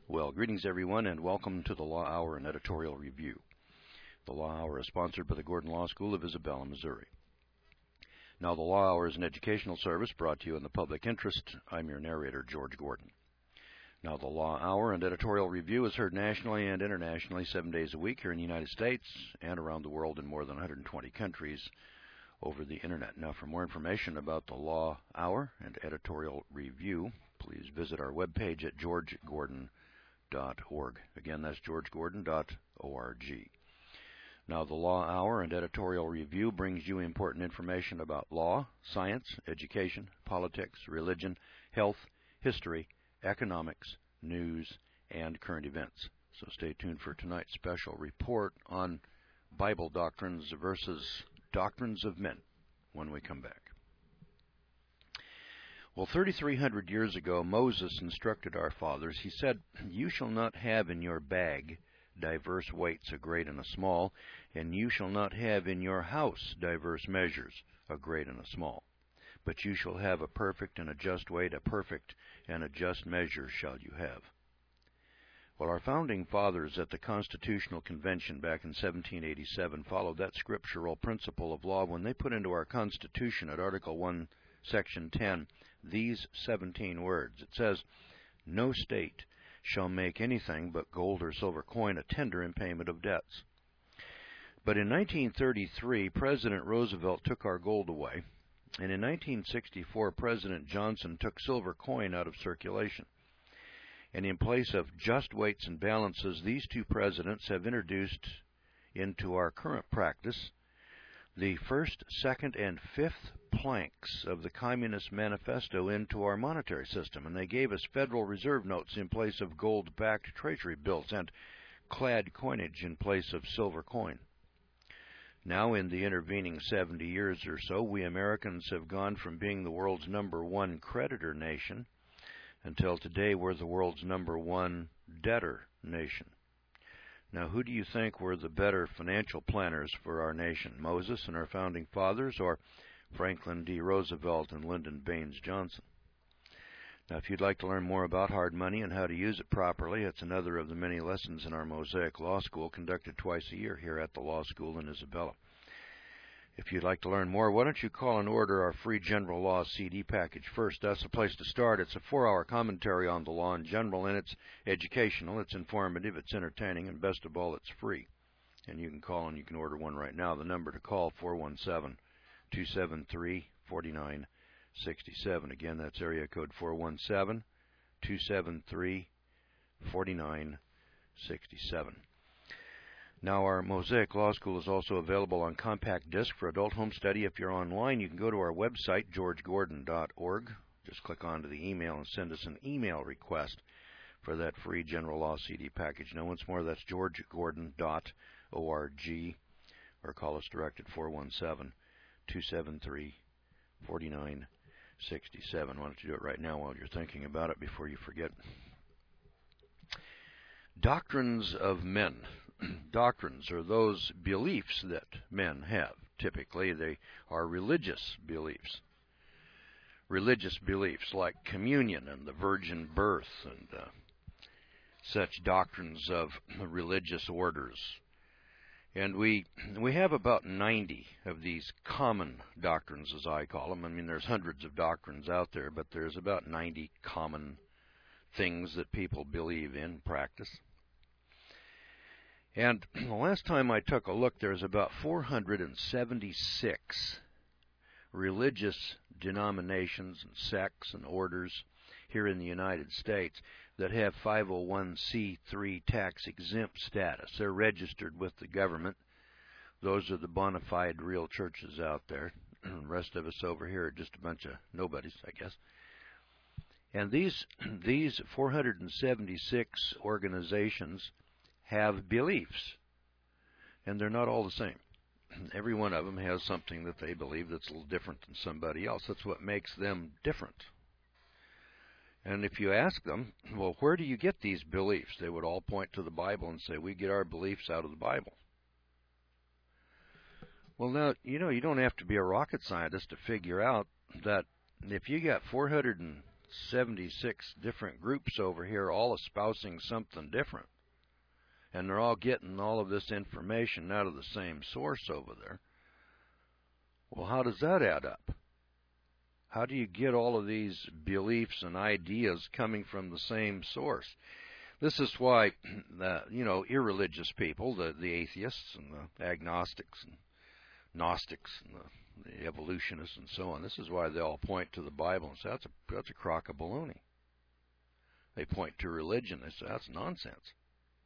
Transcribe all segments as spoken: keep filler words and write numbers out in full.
Well, greetings everyone, and welcome to the Law Hour and Editorial Review. The Law Hour is sponsored by the Gordon Law School of Isabella, Missouri. Now, the Law Hour is an educational service brought to you in the public interest. I'm your narrator, George Gordon. Now, the Law Hour and Editorial Review is heard nationally and internationally seven days a week here in the United States and around the world in more than one hundred twenty countries over the Internet. Now, for more information about the Law Hour and Editorial Review, please visit our webpage at george gordon dot org. Again, that's george gordon dot org. Now, the Law Hour and Editorial Review brings you important information about law, science, education, politics, religion, health, history, economics, news, and current events. So stay tuned for tonight's special report on Bible doctrines versus doctrines of men when we come back. Well, thirty-three hundred years ago, Moses instructed our fathers. He said, "You shall not have in your bag diverse weights, a great and a small, and you shall not have in your house diverse measures, a great and a small. But you shall have a perfect and a just weight, a perfect and a just measure shall you have." Well, our founding fathers at the Constitutional Convention back in seventeen eighty-seven followed that scriptural principle of law when they put into our Constitution at Article one, Section ten, these seventeen words. It says, "No state shall make anything but gold or silver coin a tender in payment of debts." But in nineteen thirty-three, President Roosevelt took our gold away, and in nineteen sixty-four, President Johnson took silver coin out of circulation. And in place of just weights and balances, these two presidents have introduced into our current practice the first, second, and fifth planks of the Communist Manifesto into our monetary system, and they gave us Federal Reserve notes in place of gold-backed Treasury bills and clad coinage in place of silver coin. Now, in the intervening seventy years or so, we Americans have gone from being the world's number one creditor nation until today we're the world's number one debtor nation. Now, who do you think were the better financial planners for our nation, Moses and our founding fathers, or Franklin D. Roosevelt and Lyndon Baines Johnson? Now, if you'd like to learn more about hard money and how to use it properly, it's another of the many lessons in our Mosaic Law School conducted twice a year here at the Law School in Isabella. If you'd like to learn more, why don't you call and order our free General Law C D package first? That's the place to start. It's a four-hour commentary on the law in general, and it's educational, it's informative, it's entertaining, and best of all, it's free. And you can call and you can order one right now. The number to call, four one seven, two seven three, four nine six seven. Again, that's area code four one seven, two seven three, four nine six seven. Now, our Mosaic Law School is also available on compact disc for adult home study. If you're online, you can go to our website, george gordon dot org. Just click onto the email and send us an email request for that free General Law C D package. Now, once more, that's george gordon dot org, or call us direct at four one seven, two seven three, four nine six seven. Why don't you do it right now while you're thinking about it before you forget. Doctrines of men. Doctrines are those beliefs that men have. Typically, they are religious beliefs. Religious beliefs like communion and the virgin birth and uh, such doctrines of religious orders. And we we have about ninety of these common doctrines, as I call them. I mean, there's hundreds of doctrines out there, but there's about ninety common things that people believe in, practice. And the last time I took a look, there's about four hundred seventy-six religious denominations and sects and orders here in the United States that have five oh one c three tax-exempt status. They're registered with the government. Those are the bona fide real churches out there. The rest of us over here are just a bunch of nobodies, I guess. And these, these four hundred seventy-six organizations have beliefs, and they're not all the same. Every one of them has something that they believe that's a little different than somebody else. That's what makes them different. And if you ask them, well, where do you get these beliefs? They would all point to the Bible and say, we get our beliefs out of the Bible. Well, now, you know, you don't have to be a rocket scientist to figure out that if you got four hundred seventy-six different groups over here all espousing something different. And they're all getting all of this information out of the same source over there. Well, how does that add up? How do you get all of these beliefs and ideas coming from the same source? This is why, the, you know, irreligious people, the, the atheists and the agnostics and Gnostics and the, the evolutionists and so on, this is why they all point to the Bible and say, that's a, that's a crock of baloney. They point to religion. They say, that's nonsense.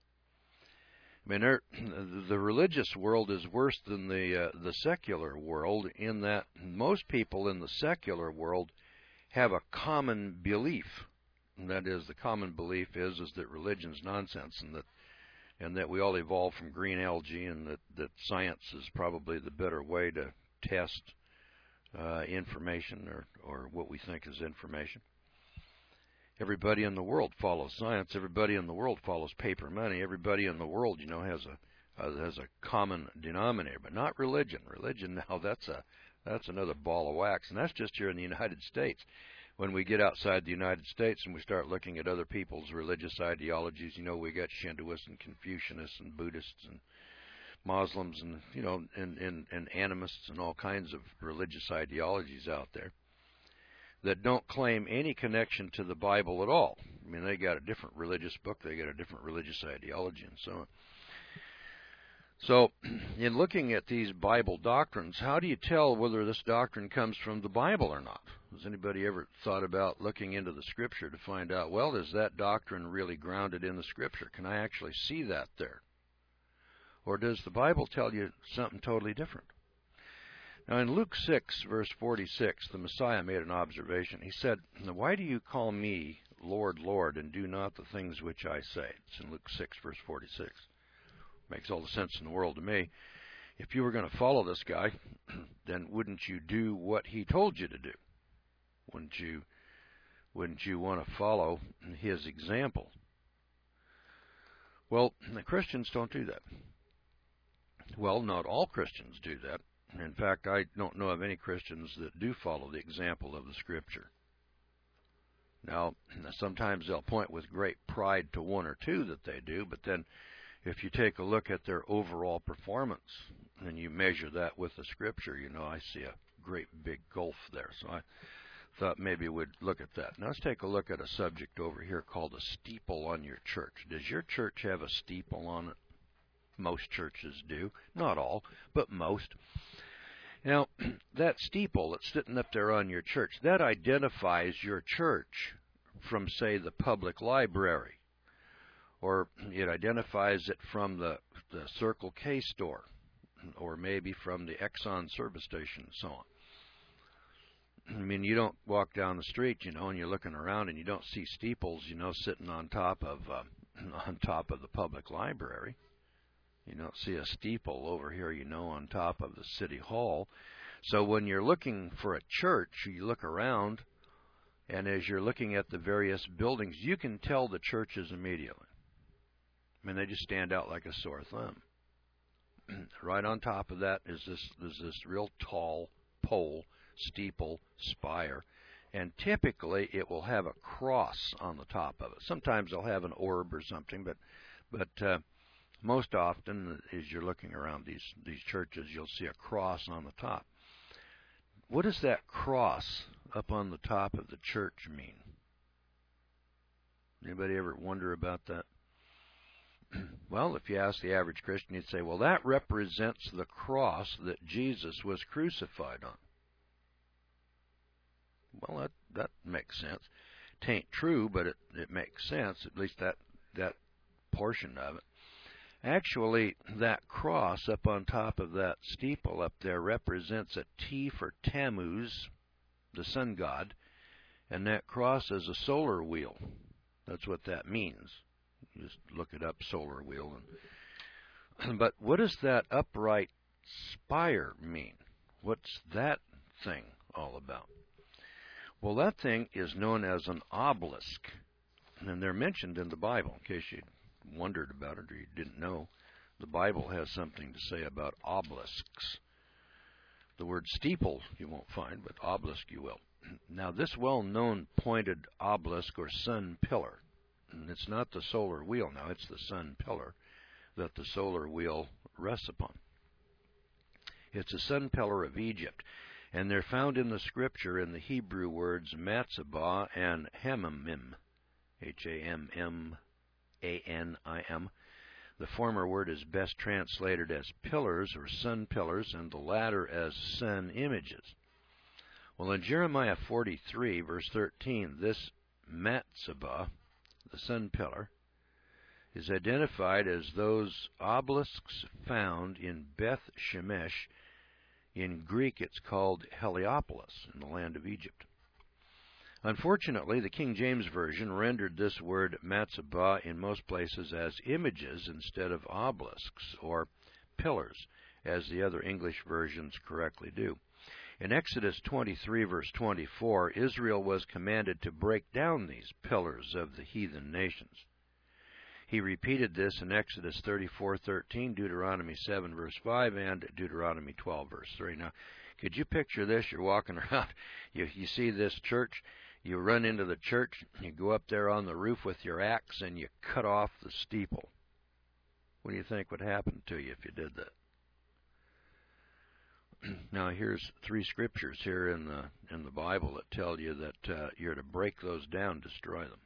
I mean, the religious world is worse than the uh, the secular world in that most people in the secular world have a common belief. And that is, the common belief is is that religion's nonsense, and that and that we all evolved from green algae, and that, that science is probably the better way to test uh, information or, or what we think is information. Everybody in the world follows science. Everybody in the world follows paper money. Everybody in the world, you know, has a uh, has a common denominator, but not religion. Religion, now that's a that's another ball of wax, and that's just here in the United States. When we get outside the United States and we start looking at other people's religious ideologies, you know, we got Shintoists and Confucianists and Buddhists and Muslims and, you know, and, and, and animists and all kinds of religious ideologies out there that don't claim any connection to the Bible at all. I mean, they got a different religious book, they got a different religious ideology, and so on. So, in looking at these Bible doctrines, how do you tell whether this doctrine comes from the Bible or not? Has anybody ever thought about looking into the Scripture to find out, well, is that doctrine really grounded in the Scripture? Can I actually see that there? Or does the Bible tell you something totally different? Now, in Luke six, verse forty-six, the Messiah made an observation. He said, "Why do you call me Lord, Lord, and do not the things which I say?" It's in Luke six, verse forty-six. Makes all the sense in the world to me. If you were going to follow this guy, then wouldn't you do what he told you to do? Wouldn't you, wouldn't you want to follow his example? Well, the Christians don't do that. Well, not all Christians do that. In fact, I don't know of any Christians that do follow the example of the Scripture. Now, sometimes they'll point with great pride to one or two that they do, but then if you take a look at their overall performance and you measure that with the Scripture, you know, I see a great big gulf there. So I thought maybe we'd look at that. Now let's take a look at a subject over here called a steeple on your church. Does your church have a steeple on it? Most churches do. Not all, but most. Now, that steeple that's sitting up there on your church, that identifies your church from, say, the public library. Or it identifies it from the, the Circle K store, or maybe from the Exxon service station and so on. I mean, you don't walk down the street, you know, and you're looking around and you don't see steeples, you know, sitting on top of uh, on top of the public library. You don't see a steeple over here, you know, on top of the city hall. So when you're looking for a church, you look around, and as you're looking at the various buildings, you can tell the churches immediately. I mean, they just stand out like a sore thumb. Right on top of that is this, is this real tall pole, steeple, spire, and typically it will have a cross on the top of it. Sometimes they'll have an orb or something, but but uh, most often, as you're looking around these these churches, you'll see a cross on the top. What does that cross up on the top of the church mean? Anybody ever wonder about that? Well, if you ask the average Christian, he'd say, well, that represents the cross that Jesus was crucified on. Well, that, that makes sense. It ain't true, but it, it makes sense, at least that, that portion of it. Actually, that cross up on top of that steeple up there represents a T for Tammuz, the sun god, and that cross is a solar wheel. That's what that means. Just look it up, solar wheel. And, but what does that upright spire mean? What's that thing all about? Well, that thing is known as an obelisk, and they're mentioned in the Bible, in case you wondered about it or you didn't know. The Bible has something to say about obelisks. The word steeple you won't find, but obelisk you will. Now, this well-known pointed obelisk or sun pillar, it's not the solar wheel now, it's the sun pillar that the solar wheel rests upon. It's a sun pillar of Egypt, and they're found in the scripture in the Hebrew words Matzabah and Hamamim, H A M M A N I M. The former word is best translated as pillars or sun pillars, and the latter as sun images. Well, in Jeremiah forty-three, verse thirteen, this Matzabah, the sun pillar, is identified as those obelisks found in Beth Shemesh. In Greek, it's called Heliopolis, in the land of Egypt. Unfortunately, the King James Version rendered this word Matzabah in most places as images instead of obelisks or pillars, as the other English versions correctly do. In Exodus twenty-three, verse twenty-four, Israel was commanded to break down these pillars of the heathen nations. He repeated this in Exodus thirty-four thirteen, Deuteronomy seven, verse five, and Deuteronomy twelve, verse three. Now, could you picture this? You're walking around, you, you see this church, you run into the church, you go up there on the roof with your axe, and you cut off the steeple. What do you think would happen to you if you did that? Now, here's three scriptures here in the in the Bible that tell you that uh, you're to break those down, destroy them.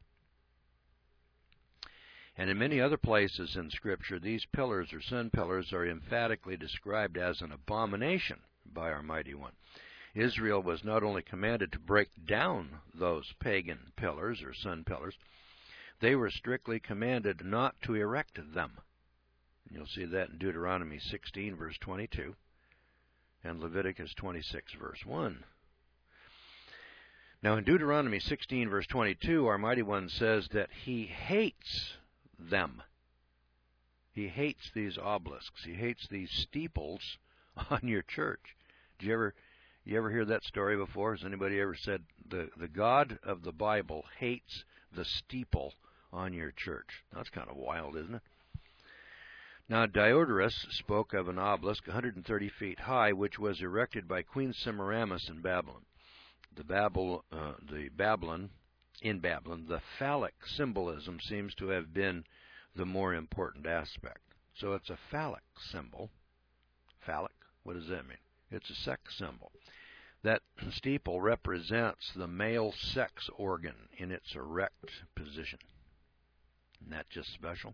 And in many other places in Scripture, these pillars or sun pillars are emphatically described as an abomination by our Mighty One. Israel was not only commanded to break down those pagan pillars or sun pillars, they were strictly commanded not to erect them. And you'll see that in Deuteronomy sixteen, verse twenty-two. And Leviticus twenty-six, verse one. Now in Deuteronomy sixteen, verse twenty-two, our Mighty One says that He hates them. He hates these obelisks. He hates these steeples on your church. Did you ever, you ever hear that story before? Has anybody ever said, the, the God of the Bible hates the steeple on your church? That's kind of wild, isn't it? Now, Diodorus spoke of an obelisk one hundred thirty feet high, which was erected by Queen Semiramis in Babylon. The, Babel, uh, the Babylon, in Babylon, the phallic symbolism seems to have been the more important aspect. So it's a phallic symbol. Phallic, what does that mean? It's a sex symbol. That steeple represents the male sex organ in its erect position. Isn't that just special?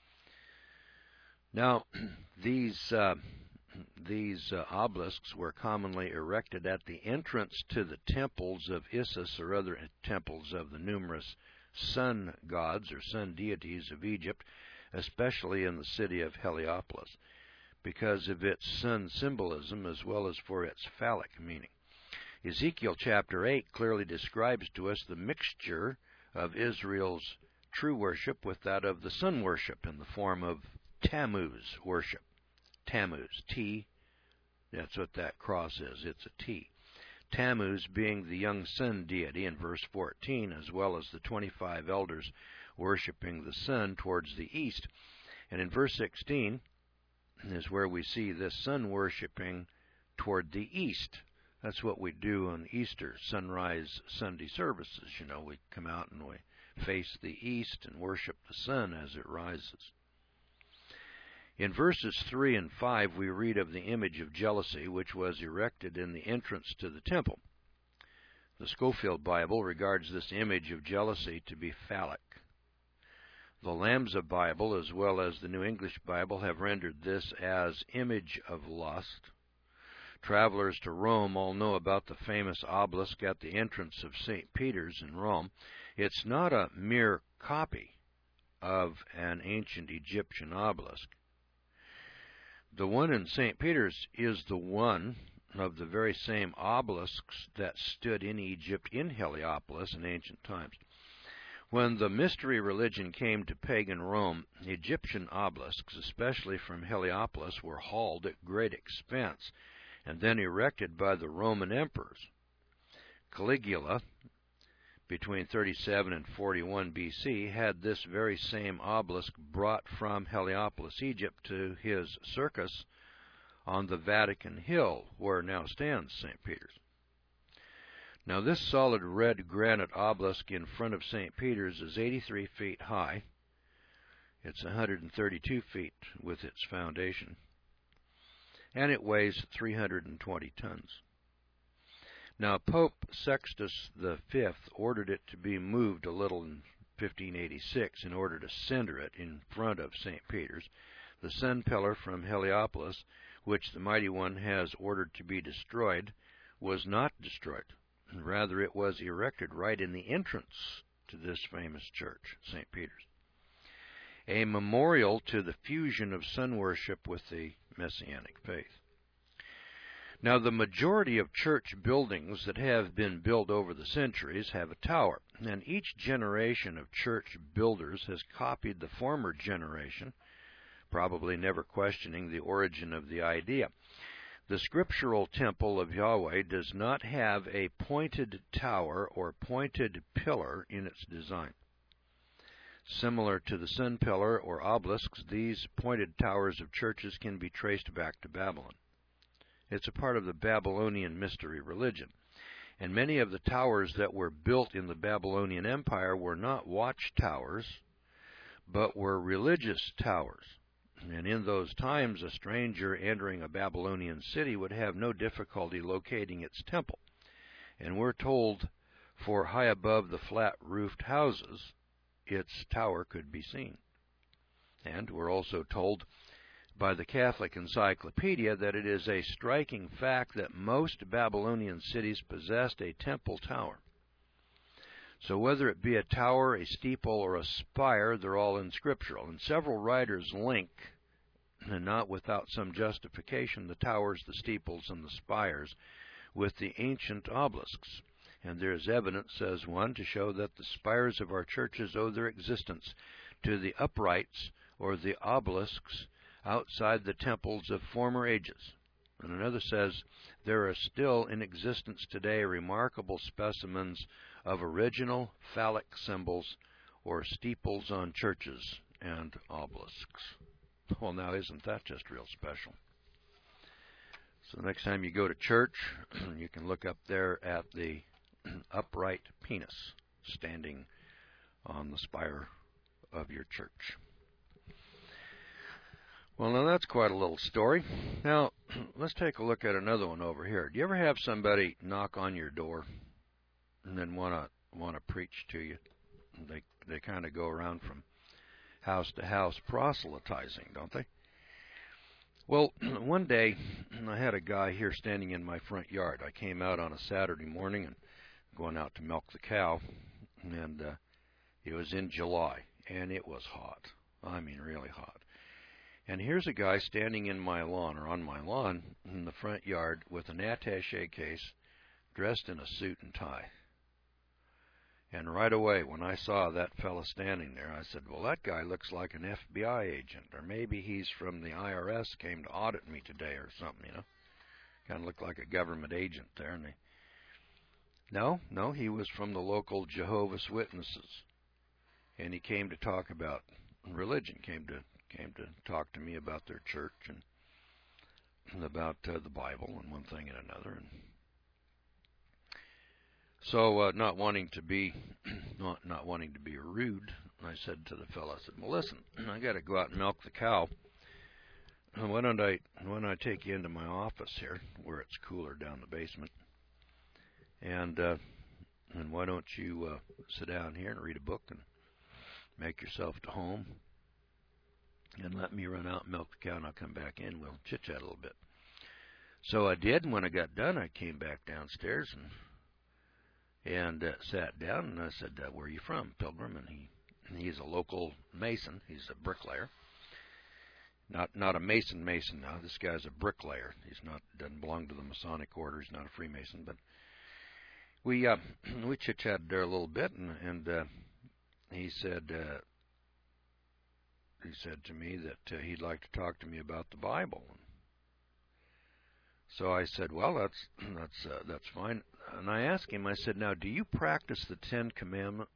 Now, these uh, these uh, obelisks were commonly erected at the entrance to the temples of Isis or other temples of the numerous sun gods or sun deities of Egypt, especially in the city of Heliopolis, because of its sun symbolism as well as for its phallic meaning. Ezekiel chapter eight clearly describes to us the mixture of Israel's true worship with that of the sun worship in the form of Tammuz worship. Tammuz, T, that's what that cross is, it's a T. Tammuz being the young sun deity in verse fourteen, as well as the twenty-five elders worshiping the sun towards the east. And in verse sixteen is where we see this sun worshiping toward the east. That's what we do on Easter, sunrise Sunday services. You know, we come out and we face the east and worship the sun as it rises. In verses three and five, we read of the image of jealousy, which was erected in the entrance to the temple. The Scofield Bible regards this image of jealousy to be phallic. The Lambza Bible, as well as the New English Bible, have rendered this as image of lust. Travelers to Rome all know about the famous obelisk at the entrance of Saint Peter's in Rome. It's not a mere copy of an ancient Egyptian obelisk. The one in Saint Peter's is the one of the very same obelisks that stood in Egypt in Heliopolis in ancient times. When the mystery religion came to pagan Rome, Egyptian obelisks, especially from Heliopolis, were hauled at great expense and then erected by the Roman emperors. Caligula, between thirty-seven and forty-one B C, had this very same obelisk brought from Heliopolis, Egypt, to his circus on the Vatican Hill, where now stands Saint Peter's. Now this solid red granite obelisk in front of Saint Peter's is eighty-three feet high. It's one hundred thirty-two feet with its foundation, and it weighs three hundred twenty tons. Now Pope Sextus the Fifth ordered it to be moved a little in fifteen eighty-six in order to center it in front of Saint Peter's. The sun pillar from Heliopolis, which the Mighty One has ordered to be destroyed, was not destroyed. Rather, it was erected right in the entrance to this famous church, Saint Peter's, a memorial to the fusion of sun worship with the Messianic faith. Now, the majority of church buildings that have been built over the centuries have a tower, and each generation of church builders has copied the former generation, probably never questioning the origin of the idea. The scriptural temple of Yahweh does not have a pointed tower or pointed pillar in its design. Similar to the sun pillar or obelisks, these pointed towers of churches can be traced back to Babylon. It's a part of the Babylonian mystery religion. And many of the towers that were built in the Babylonian Empire were not watchtowers, but were religious towers. And in those times, a stranger entering a Babylonian city would have no difficulty locating its temple. And we're told, for high above the flat-roofed houses, its tower could be seen. And we're also told by the Catholic Encyclopedia that it is a striking fact that most Babylonian cities possessed a temple tower. So whether it be a tower, a steeple, or a spire, they're all inscriptural. And several writers link, and not without some justification, the towers, the steeples, and the spires with the ancient obelisks. And there is evidence, says one, to show that the spires of our churches owe their existence to the uprights or the obelisks outside the temples of former ages. And another says there are still in existence today remarkable specimens of original phallic symbols or steeples on churches and obelisks. Well, now, isn't that just real special? So the next time you go to church, you can look up there at the upright penis standing on the spire of your church. Well, now that's quite a little story. Now, let's take a look at another one over here. Do you ever have somebody knock on your door and then want to want to preach to you? They they kind of go around from house to house proselytizing, don't they? Well, one day I had a guy here standing in my front yard. I came out on a Saturday morning and going out to milk the cow, and uh, it was in July, and it was hot. I mean, really hot. And here's a guy standing in my lawn, or on my lawn, in the front yard with an attaché case, dressed in a suit and tie. And right away, when I saw that fella standing there, I said, well, that guy looks like an F B I agent, or maybe he's from the I R S, came to audit me today or something, you know. Kind of looked like a government agent there. And they, no, no, he was from the local Jehovah's Witnesses. And he came to talk about religion, came to came to talk to me about their church and, and about uh, the Bible and one thing and another. And so, uh, not wanting to be not not wanting to be rude, I said to the fellow, I said, "Well, listen, I got to go out and milk the cow. Why don't I why don't I take you into my office here, where it's cooler down the basement, and uh, and why don't you uh, sit down here and read a book and make yourself to home, and let me run out and milk the cow, and I'll come back in. We'll chit chat a little bit." So I did, and when I got done, I came back downstairs and. And uh, sat down, and I said, uh, where are you from, Pilgrim? And he he's a local mason. He's a bricklayer. Not not a mason mason now. This guy's a bricklayer. He's not doesn't belong to the Masonic order. He's not a Freemason. But we uh, we chit-chatted there a little bit, and, and uh, he said uh, he said to me that uh, he'd like to talk to me about the Bible. So I said, well, that's that's uh, that's fine. And I asked him, I said, now, do you practice the Ten Commandments?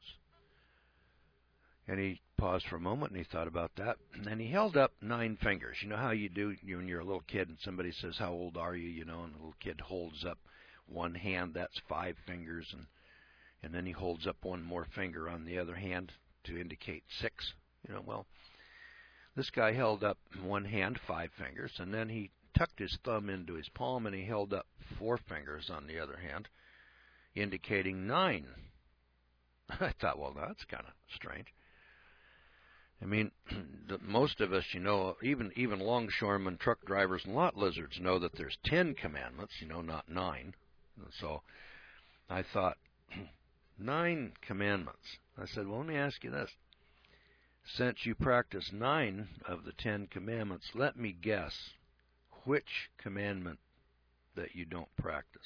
And he paused for a moment, and he thought about that. And he held up nine fingers. You know how you do when you're a little kid and somebody says, how old are you, you know, and the little kid holds up one hand, that's five fingers, and and then he holds up one more finger on the other hand to indicate six. You know, well, this guy held up one hand, five fingers, and then he tucked his thumb into his palm and he held up four fingers on the other hand, indicating nine. I thought, well, that's kind of strange. I mean, the, most of us, you know, even even longshoremen, truck drivers, and lot lizards know that there's ten commandments, you know, not nine. And so I thought, nine commandments. I said, well, let me ask you this. Since you practice nine of the Ten Commandments, let me guess which commandment that you don't practice.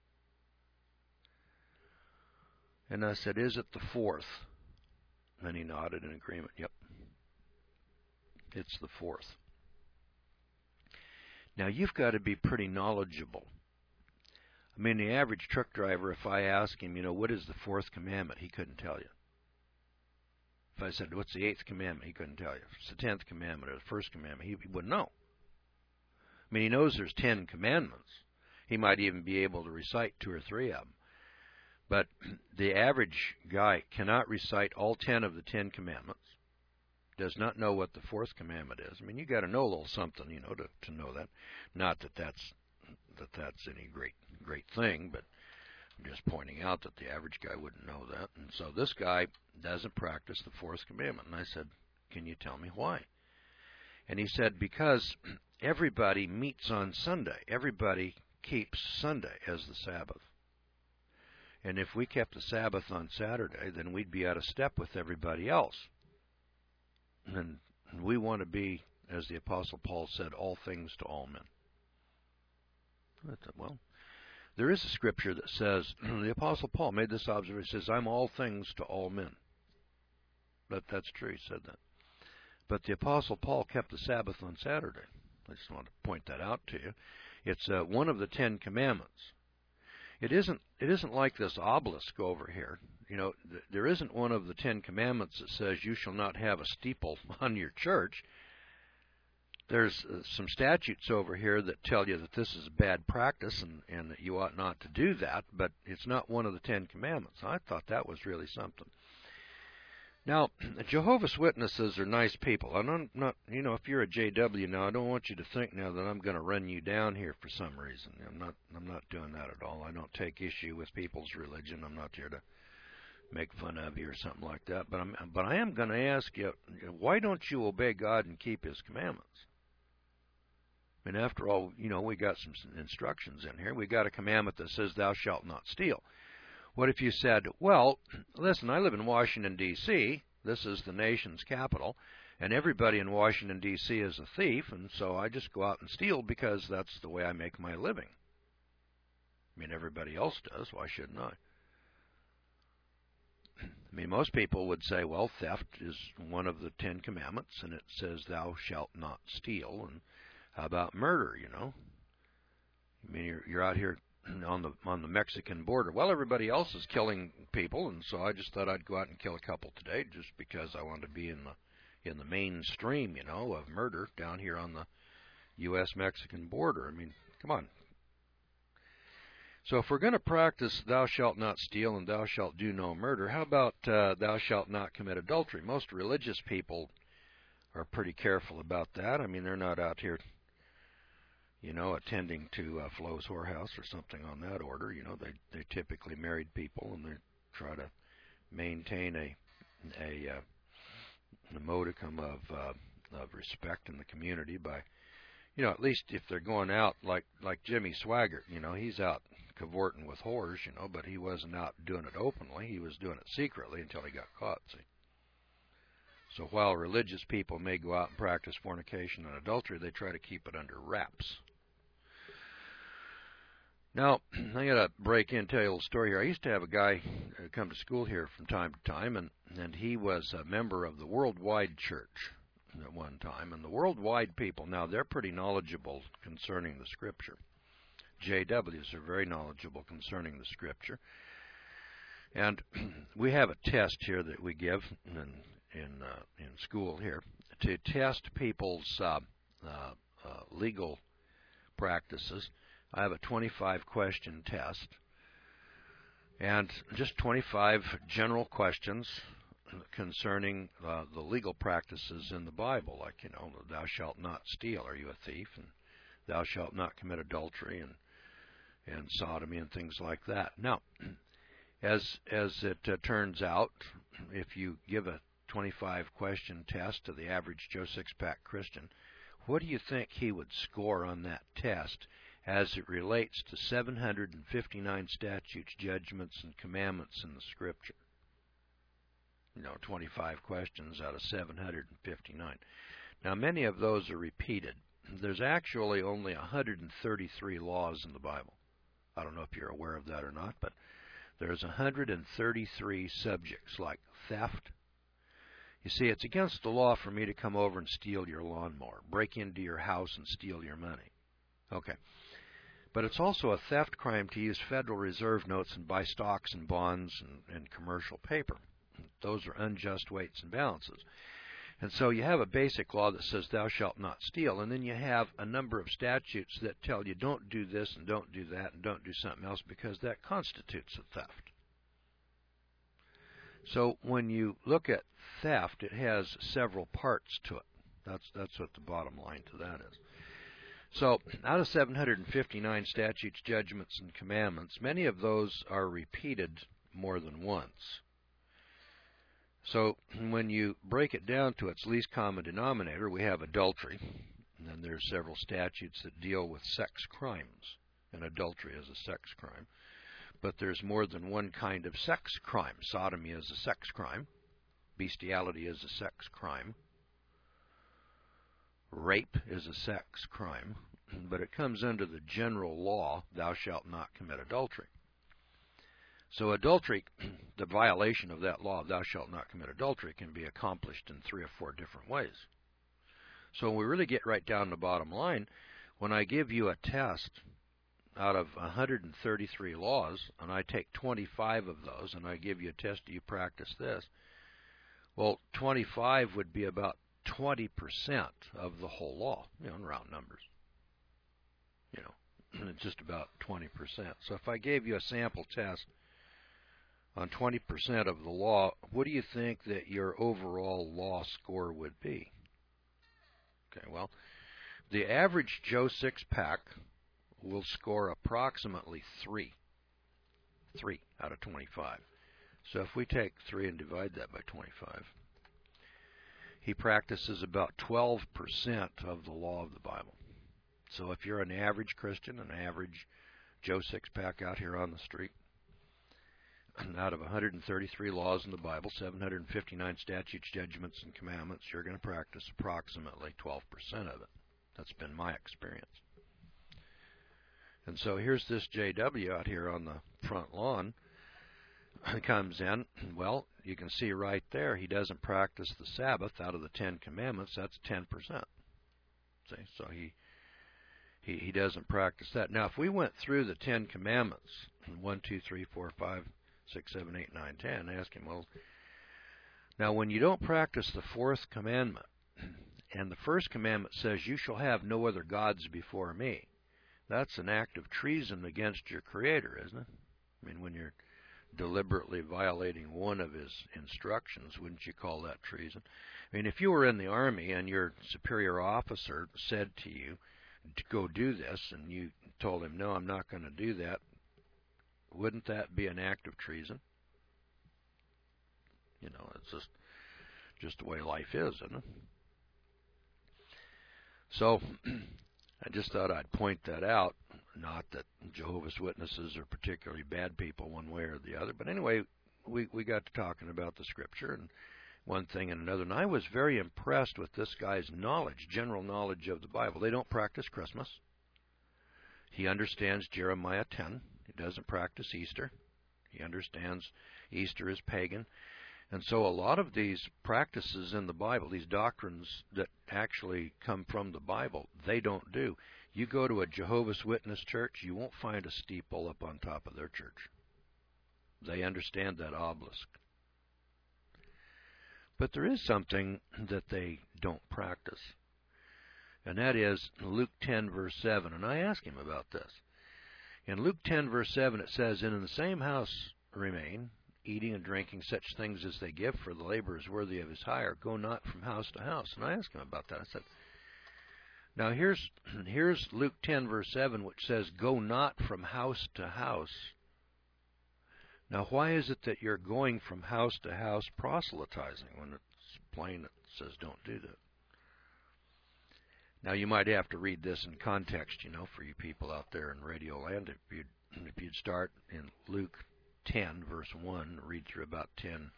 And I said, is it the fourth? And he nodded in agreement. Yep. It's the fourth. Now, you've got to be pretty knowledgeable. I mean, the average truck driver, if I ask him, you know, what is the fourth commandment, he couldn't tell you. If I said, what's the eighth commandment, he couldn't tell you. If it's the tenth commandment or the first commandment, he, he wouldn't know. I mean, he knows there's ten commandments. He might even be able to recite two or three of them. But the average guy cannot recite all ten of the Ten Commandments, does not know what the fourth commandment is. I mean, you got to know a little something, you know, to, to know that. Not that that's that that's any great great thing, but I'm just pointing out that the average guy wouldn't know that. And so this guy doesn't practice the fourth commandment. And I said, can you tell me why? And he said, because everybody meets on Sunday. Everybody keeps Sunday as the Sabbath. And if we kept the Sabbath on Saturday, then we'd be out of step with everybody else. And we want to be, as the Apostle Paul said, all things to all men. I thought, well, there is a scripture that says, the Apostle Paul made this observation, he says, I'm all things to all men. But that's true, he said that. But the Apostle Paul kept the Sabbath on Saturday. I just want to point that out to you. It's uh, one of the Ten Commandments. It isn't it isn't like this obelisk over here. You know, th there isn't one of the Ten Commandments that says you shall not have a steeple on your church. There's uh, some statutes over here that tell you that this is a bad practice and, and that you ought not to do that, but it's not one of the Ten Commandments. I thought that was really something. Now, Jehovah's Witnesses are nice people. I'm not, you know, if you're a J W now, I don't want you to think now that I'm going to run you down here for some reason. I'm not, I'm not doing that at all. I don't take issue with people's religion. I'm not here to make fun of you or something like that. But I'm, but I am going to ask you, why don't you obey God and keep His commandments? I mean, after all, you know, we got some instructions in here. We got a commandment that says, "Thou shalt not steal." What if you said, well, listen, I live in Washington, D C This is the nation's capital, and everybody in Washington, D C is a thief, and so I just go out and steal because that's the way I make my living. I mean, everybody else does. Why shouldn't I? I mean, most people would say, well, theft is one of the Ten Commandments, and it says, thou shalt not steal. And how about murder, you know? I mean, you're, you're out here on the on the Mexican border. Well, everybody else is killing people, and so I just thought I'd go out and kill a couple today, just because I wanted to be in the in the mainstream, you know, of murder down here on the U S Mexican border. I mean, come on. So if we're going to practice "thou shalt not steal" and "thou shalt do no murder," how about uh, "thou shalt not commit adultery"? Most religious people are pretty careful about that. I mean, they're not out here, you know, attending to uh, Flo's whorehouse or something on that order. You know, they they typically married people, and they try to maintain a a, uh, a modicum of uh, of respect in the community by, you know, at least if they're going out like like Jimmy Swaggart. You know, he's out cavorting with whores, you know, but he wasn't out doing it openly. He was doing it secretly until he got caught. See. So while religious people may go out and practice fornication and adultery, they try to keep it under wraps. Now, I got to break in and tell you a little story here. I used to have a guy come to school here from time to time, and, and he was a member of the Worldwide Church at one time. And the Worldwide people, now they're pretty knowledgeable concerning the Scripture. J Ws are very knowledgeable concerning the Scripture. And we have a test here that we give in in, uh, in school here to test people's uh, uh, uh, legal practices. I have a twenty-five question test, and just twenty-five general questions concerning uh, the legal practices in the Bible, like, you know, thou shalt not steal, are you a thief? And thou shalt not commit adultery, and and sodomy and things like that. Now, as as it uh, turns out, if you give a twenty-five question test to the average Joe Sixpack Christian, what do you think he would score on that test as it relates to seven hundred fifty-nine statutes, judgments, and commandments in the Scripture? You know, twenty-five questions out of seven hundred fifty-nine. Now, many of those are repeated. There's actually only one hundred thirty-three laws in the Bible. I don't know if you're aware of that or not, but there's one hundred thirty-three subjects like theft. You see, it's against the law for me to come over and steal your lawnmower, break into your house and steal your money. Okay. But it's also a theft crime to use Federal Reserve notes and buy stocks and bonds and, and commercial paper. Those are unjust weights and balances. And so you have a basic law that says thou shalt not steal, and then you have a number of statutes that tell you don't do this and don't do that and don't do something else because that constitutes a theft. So when you look at theft, it has several parts to it. That's, that's what the bottom line to that is. So out of seven hundred fifty-nine statutes, judgments, and commandments, many of those are repeated more than once. So when you break it down to its least common denominator, we have adultery, and then there's several statutes that deal with sex crimes, and adultery is a sex crime. But there's more than one kind of sex crime. Sodomy is a sex crime. Bestiality is a sex crime. Rape is a sex crime, but it comes under the general law, thou shalt not commit adultery. So adultery, the violation of that law, thou shalt not commit adultery, can be accomplished in three or four different ways. So when we really get right down to the bottom line, when I give you a test out of one hundred thirty-three laws, and I take twenty-five of those, and I give you a test, do you practice this? Well, twenty-five would be about twenty percent of the whole law, you know, in round numbers. You know, it's just about twenty percent. So if I gave you a sample test on twenty percent of the law, what do you think that your overall law score would be? Okay, well, the average Joe Sixpack will score approximately three. three out of twenty-five. So if we take three and divide that by twenty-five, he practices about twelve percent of the law of the Bible. So if you're an average Christian, an average Joe Sixpack out here on the street, and out of one hundred thirty-three laws in the Bible, seven hundred fifty-nine statutes, judgments, and commandments, you're going to practice approximately twelve percent of it. That's been my experience. And so here's this J W out here on the front lawn. He comes in, well, you can see right there, he doesn't practice the Sabbath out of the Ten Commandments. That's ten percent. See, so he, he he doesn't practice that. Now, if we went through the Ten Commandments, one, two, three, four, five, six, seven, eight, nine, ten, ask him, well, now when you don't practice the fourth commandment, and the first commandment says, you shall have no other gods before me, that's an act of treason against your Creator, isn't it? I mean, when you're deliberately violating one of his instructions, wouldn't you call that treason? I mean, if you were in the Army and your superior officer said to you to go do this, and you told him, no, I'm not going to do that, wouldn't that be an act of treason? You know, it's just, just the way life is, isn't it? So I just thought I'd point that out. Not that Jehovah's Witnesses are particularly bad people one way or the other. But anyway, we, we got to talking about the Scripture and one thing and another. And I was very impressed with this guy's knowledge, general knowledge of the Bible. They don't practice Christmas. He understands Jeremiah ten. He doesn't practice Easter. He understands Easter is pagan. And so a lot of these practices in the Bible, these doctrines that actually come from the Bible, they don't do. You go to a Jehovah's Witness church, you won't find a steeple up on top of their church. They understand that obelisk. But there is something that they don't practice. And that is Luke ten, verse seven. And I asked him about this. In Luke ten, verse seven, it says, "And in the same house remain, eating and drinking such things as they give, for the labor is worthy of his hire. Go not from house to house." And I asked him about that. I said, now here's, here's Luke ten, verse seven, which says, "Go not from house to house." Now, why is it that you're going from house to house proselytizing when it's plain it says don't do that? Now, you might have to read this in context, you know, for you people out there in Radio Land. If you'd, if you'd start in Luke ten, verse one, read through about ten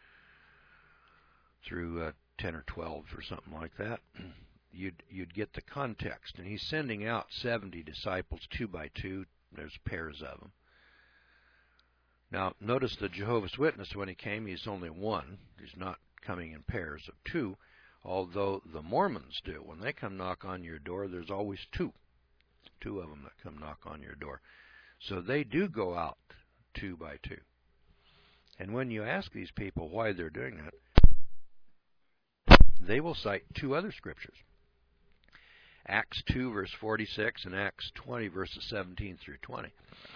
through uh, ten or twelve or something like that, you'd, you'd get the context. And he's sending out seventy disciples, two by two. There's pairs of them. Now, notice the Jehovah's Witness, when he came, he's only one. He's not coming in pairs of two. Although the Mormons do. When they come knock on your door, there's always two. Two of them that come knock on your door. So they do go out two by two. And when you ask these people why they're doing that, they will cite two other scriptures. Acts two, verse forty-six, and Acts twenty, verses seventeen through twenty,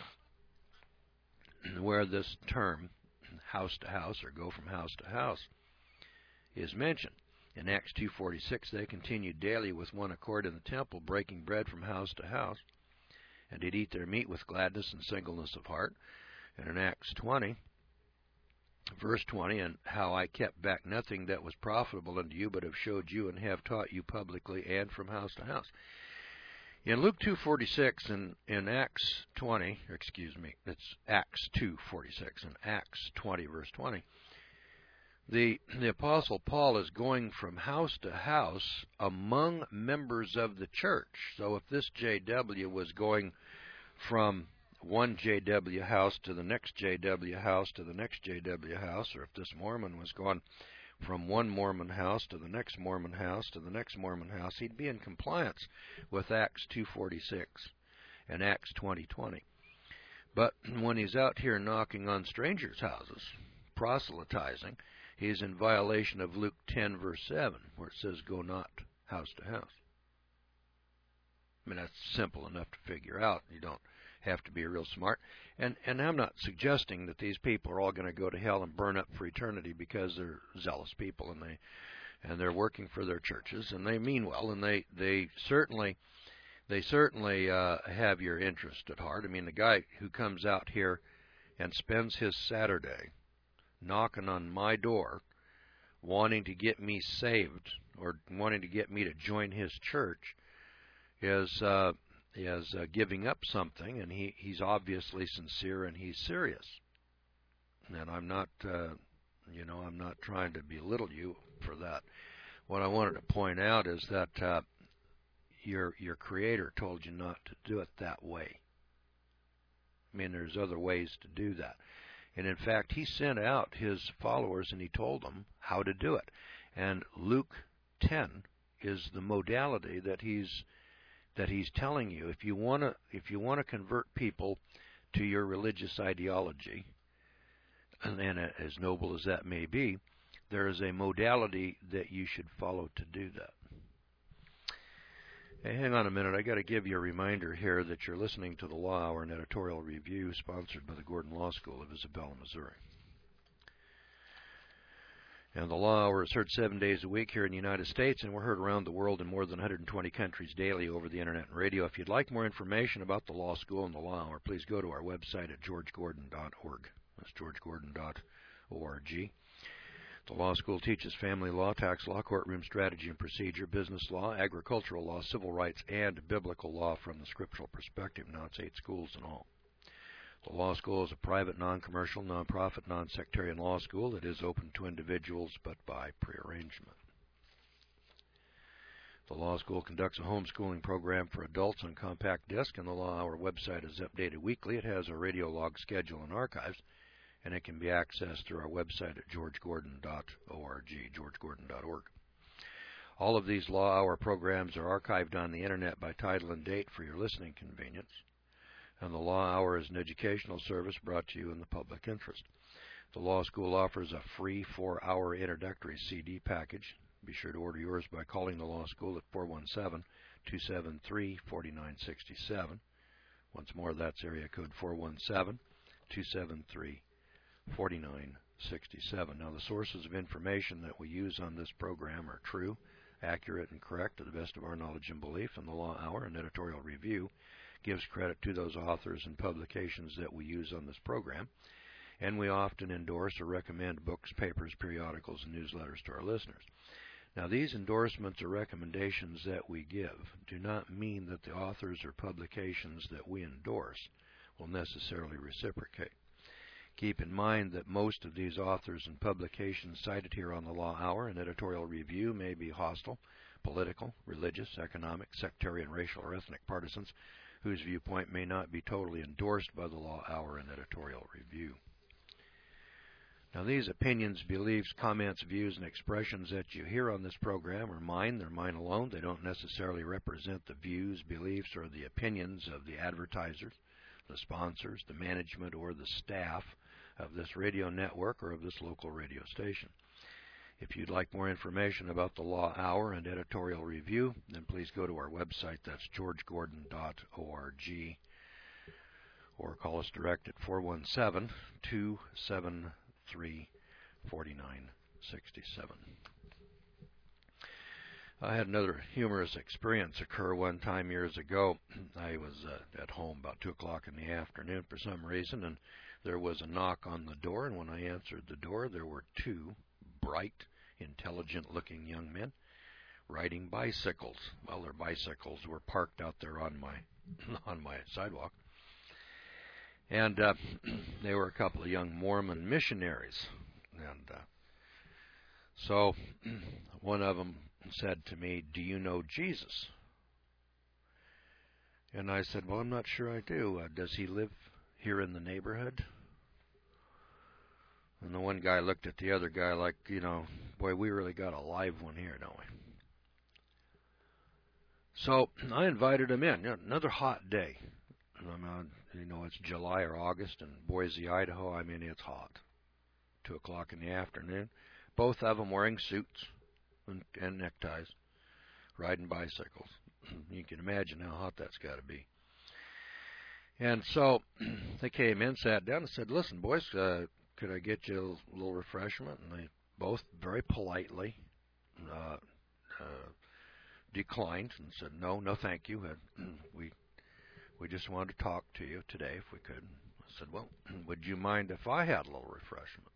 where this term, house to house, or go from house to house, is mentioned. In Acts two forty-six, they continued daily with one accord in the temple, breaking bread from house to house, and did eat their meat with gladness and singleness of heart. And in Acts twenty, verse twenty, "And how I kept back nothing that was profitable unto you, but have showed you and have taught you publicly and from house to house." In Luke two forty-six and in Acts twenty, excuse me, it's Acts two forty-six and Acts twenty, verse twenty, The, the Apostle Paul is going from house to house among members of the church. So if this J W was going from one J W house to the next J W house to the next J W house, or if this Mormon was going from one Mormon house to the next Mormon house to the next Mormon house, he'd be in compliance with Acts two forty-six and Acts twenty twenty. But when he's out here knocking on strangers' houses, proselytizing, he's in violation of Luke ten, verse seven, where it says, "Go not house to house." I mean, that's simple enough to figure out. You don't have to be real smart. And and I'm not suggesting that these people are all going to go to hell and burn up for eternity because they're zealous people and they and they're working for their churches and they mean well and they they certainly they certainly uh, have your interest at heart. I mean, the guy who comes out here and spends his Saturday knocking on my door, wanting to get me saved or wanting to get me to join his church, is uh, is uh, giving up something, and he, he's obviously sincere and he's serious. And I'm not, uh, you know, I'm not trying to belittle you for that. What I wanted to point out is that uh, your your Creator told you not to do it that way. I mean, there's other ways to do that. And in fact, he sent out his followers and he told them how to do it. And Luke ten is the modality that he's that he's telling you. If you want to if you want to convert people to your religious ideology, and, and as noble as that may be, there is a modality that you should follow to do that. Hey, hang on a minute. I got to give you a reminder here that you're listening to the Law Hour, an editorial review sponsored by the Gordon Law School of Isabella, Missouri. And the Law Hour is heard seven days a week here in the United States, and we're heard around the world in more than one hundred twenty countries daily over the Internet and radio. If you'd like more information about the Law School and the Law Hour, please go to our website at george gordon dot org. That's george gordon dot org. The Law School teaches family law, tax law, courtroom strategy and procedure, business law, agricultural law, civil rights, and biblical law from the scriptural perspective. Now it's eight schools in all. The Law School is a private, non-commercial, non-profit, non-sectarian law school that is open to individuals but by prearrangement. The Law School conducts a homeschooling program for adults on compact disc, and the Law Hour website is updated weekly. It has a radio log schedule and archives, and it can be accessed through our website at george gordon dot org, george gordon dot org. All of these Law Hour programs are archived on the Internet by title and date for your listening convenience. And the Law Hour is an educational service brought to you in the public interest. The Law School offers a free four-hour introductory C D package. Be sure to order yours by calling the Law School at four one seven, two seven three, four nine six seven Once more, that's area code four one seven, two seven three, four nine six seven. Now, the sources of information that we use on this program are true, accurate, and correct to the best of our knowledge and belief, and the Law Hour and Editorial Review gives credit to those authors and publications that we use on this program, and we often endorse or recommend books, papers, periodicals, and newsletters to our listeners. Now, these endorsements or recommendations that we give do not mean that the authors or publications that we endorse will necessarily reciprocate. Keep in mind that most of these authors and publications cited here on the Law Hour and Editorial Review may be hostile, political, religious, economic, sectarian, racial, or ethnic partisans whose viewpoint may not be totally endorsed by the Law Hour and Editorial Review. Now, these opinions, beliefs, comments, views, and expressions that you hear on this program are mine. They're mine alone. They don't necessarily represent the views, beliefs, or the opinions of the advertisers, the sponsors, the management, or the staff of this radio network or of this local radio station. If you'd like more information about the Law Hour and Editorial Review, then please go to our website. That's george gordon dot org, or call us direct at four one seven, two seven three, four nine six seven. I had another humorous experience occur one time years ago. I was uh, at home about two o'clock in the afternoon for some reason, and there was a knock on the door, and when I answered the door, there were two bright, intelligent-looking young men riding bicycles. Well, their bicycles were parked out there on my on my sidewalk. And uh, they were a couple of young Mormon missionaries. And uh, so one of them said to me, "Do you know Jesus?" And I said, "Well, I'm not sure I do. Uh, does he live here in the neighborhood?" And the one guy looked at the other guy like, you know, boy, we really got a live one here, don't we? So I invited him in. Another hot day. Um, you know, it's July or August in Boise, Idaho. I mean, it's hot. Two o'clock in the afternoon. Both of them wearing suits and, and neckties, riding bicycles. You can imagine how hot that's got to be. And so they came in, sat down, and said, "Listen, boys, uh, could I get you a little refreshment?" And they both very politely uh, uh, declined and said, "No, no, thank you. Uh, we we just wanted to talk to you today, if we could." I said, "Well, would you mind if I had a little refreshment?"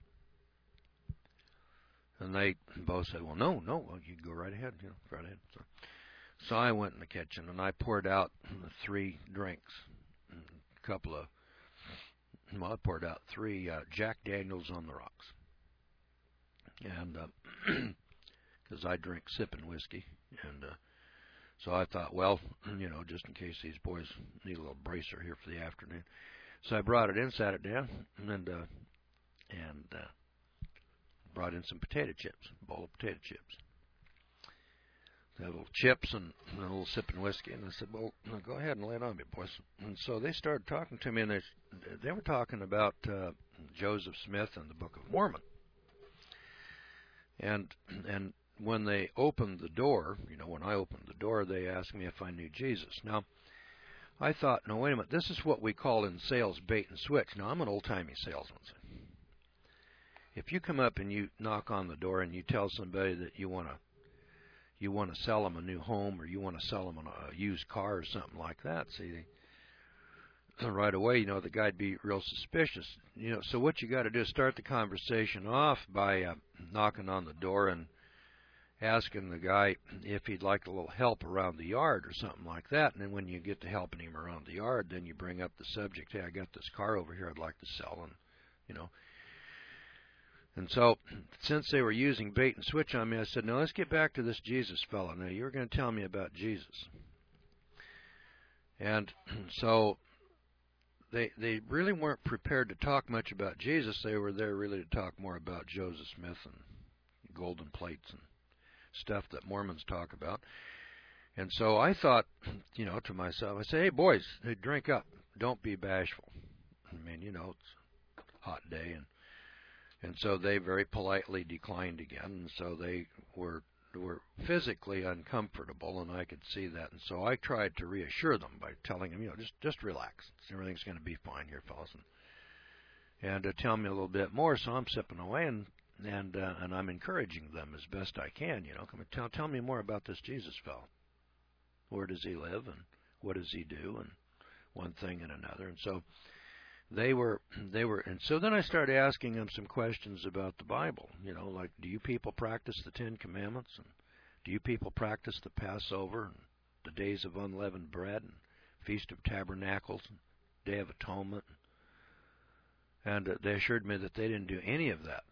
And they both said, "Well, no, no, well, you go right ahead, you know, right ahead." So, so I went in the kitchen and I poured out three drinks, a couple of, well, I poured out three uh, Jack Daniels on the rocks, and because uh, I drink sipping whiskey, and uh, so I thought, well, you know, just in case these boys need a little bracer here for the afternoon, so I brought it in, sat it down, and uh, and uh, brought in some potato chips, a bowl of potato chips. They had little chips and a little sipping whiskey, and I said, "Well, go ahead and lay it on me, boys." And so they started talking to me, and they they were talking about uh, Joseph Smith and the Book of Mormon. And and when they opened the door, you know, when I opened the door, they asked me if I knew Jesus. Now, I thought, no, wait a minute, this is what we call in sales bait and switch. Now, I'm an old-timey salesman. If you come up and you knock on the door and you tell somebody that you want to you want to sell them a new home, or you want to sell them a used car or something like that, see, they, right away, you know, the guy'd be real suspicious. You know, so what you got to do is start the conversation off by uh, knocking on the door and asking the guy if he'd like a little help around the yard or something like that. And then when you get to helping him around the yard, then you bring up the subject, "Hey, I got this car over here I'd like to sell," and, you know. And so, since they were using bait and switch on me, I said, "Now let's get back to this Jesus fellow. Now, you were going to tell me about Jesus." And so, they they really weren't prepared to talk much about Jesus. They were there really to talk more about Joseph Smith and golden plates and stuff that Mormons talk about. And so I thought, you know, to myself, I say, "Hey, boys, hey, drink up. Don't be bashful." I mean, you know, it's a hot day, and And so they very politely declined again, and so they were were physically uncomfortable, and I could see that. And so I tried to reassure them by telling them, you know, just just relax. Everything's going to be fine here, fellas. And, and uh, tell me a little bit more. So I'm sipping away, and and uh, and I'm encouraging them as best I can. You know, come and tell tell me more about this Jesus fellow. Where does he live, and what does he do, and one thing and another. And so they were they were and so then I started asking them some questions about the Bible. You know, like, do you people practice the Ten Commandments, and do you people practice the Passover and the days of unleavened bread and Feast of Tabernacles and Day of Atonement? And uh, they assured me that they didn't do any of that.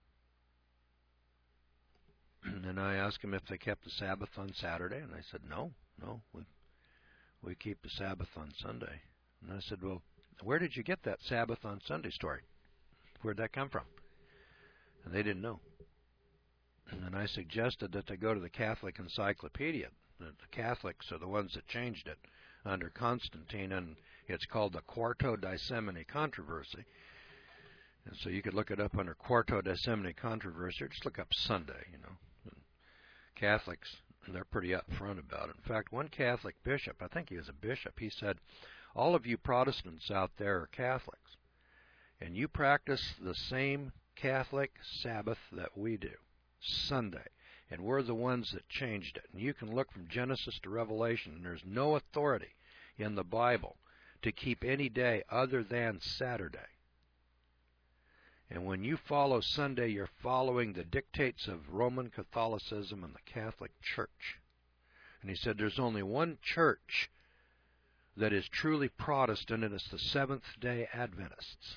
And I asked them if they kept the Sabbath on Saturday, and they said, no, no, we, we keep the Sabbath on Sunday. And I said, well, where did you get that Sabbath on Sunday story? Where'd that come from? And they didn't know. And I suggested that they go to the Catholic Encyclopedia. The Catholics are the ones that changed it under Constantine, and it's called the Quarto Decimini Controversy. And so you could look it up under Quarto Decimini Controversy, or just look up Sunday, you know. And Catholics, they're pretty upfront about it. In fact, one Catholic bishop, I think he was a bishop, he said, all of you Protestants out there are Catholics, and you practice the same Catholic Sabbath that we do, Sunday, and we're the ones that changed it. And you can look from Genesis to Revelation, and there's no authority in the Bible to keep any day other than Saturday. And when you follow Sunday, you're following the dictates of Roman Catholicism and the Catholic Church. And he said there's only one church that is truly Protestant, and it's the Seventh-day Adventists.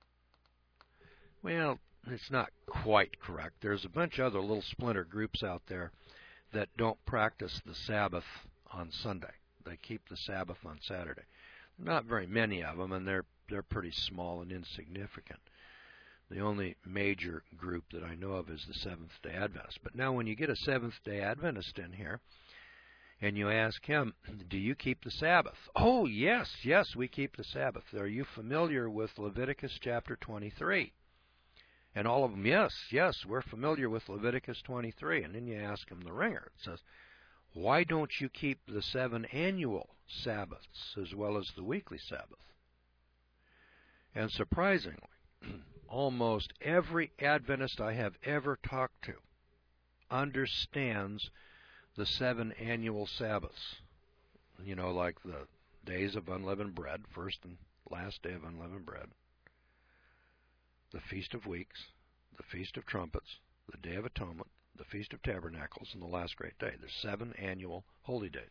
Well, it's not quite correct. There's a bunch of other little splinter groups out there that don't practice the Sabbath on Sunday. They keep the Sabbath on Saturday. Not very many of them, and they're they're pretty small and insignificant. The only major group that I know of is the Seventh-day Adventist. But now when you get a Seventh-day Adventist in here, and you ask him, do you keep the Sabbath? Oh, yes, yes, we keep the Sabbath. Are you familiar with Leviticus chapter twenty-three? And all of them, yes, yes, we're familiar with Leviticus twenty-three. And then you ask them the ringer. It says, why don't you keep the seven annual Sabbaths as well as the weekly Sabbath? And surprisingly, almost every Adventist I have ever talked to understands the seven annual Sabbaths. You know, like the days of unleavened bread, first and last day of unleavened bread, the Feast of Weeks, the Feast of Trumpets, the Day of Atonement, the Feast of Tabernacles, and the last great day. There's seven annual holy days.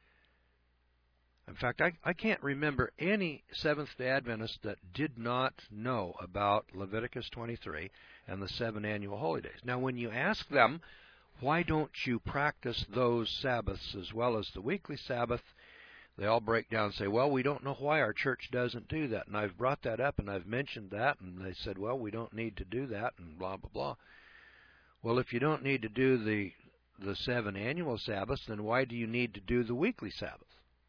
In fact, I, I can't remember any Seventh-day Adventist that did not know about Leviticus twenty-three and the seven annual holy days. Now, when you ask them, why don't you practice those Sabbaths as well as the weekly Sabbath, they all break down and say, well, we don't know why our church doesn't do that. And I've brought that up and I've mentioned that, and they said, well, we don't need to do that, and blah, blah, blah. Well, if you don't need to do the the seven annual Sabbaths, then why do you need to do the weekly Sabbath?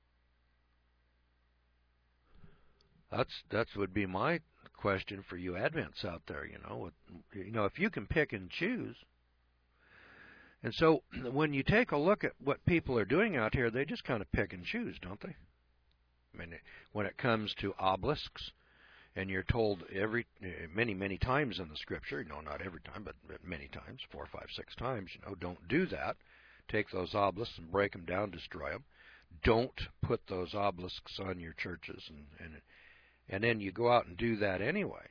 That's that would be my question for you Advents out there. You know, you know, if you can pick and choose. And so when you take a look at what people are doing out here, they just kind of pick and choose, don't they? I mean, when it comes to obelisks, and you're told every many, many times in the Scripture, you know, not every time, but many times, four, five, six times, you know, don't do that. Take those obelisks and break them down, destroy them. Don't put those obelisks on your churches, and and and then you go out and do that anyway.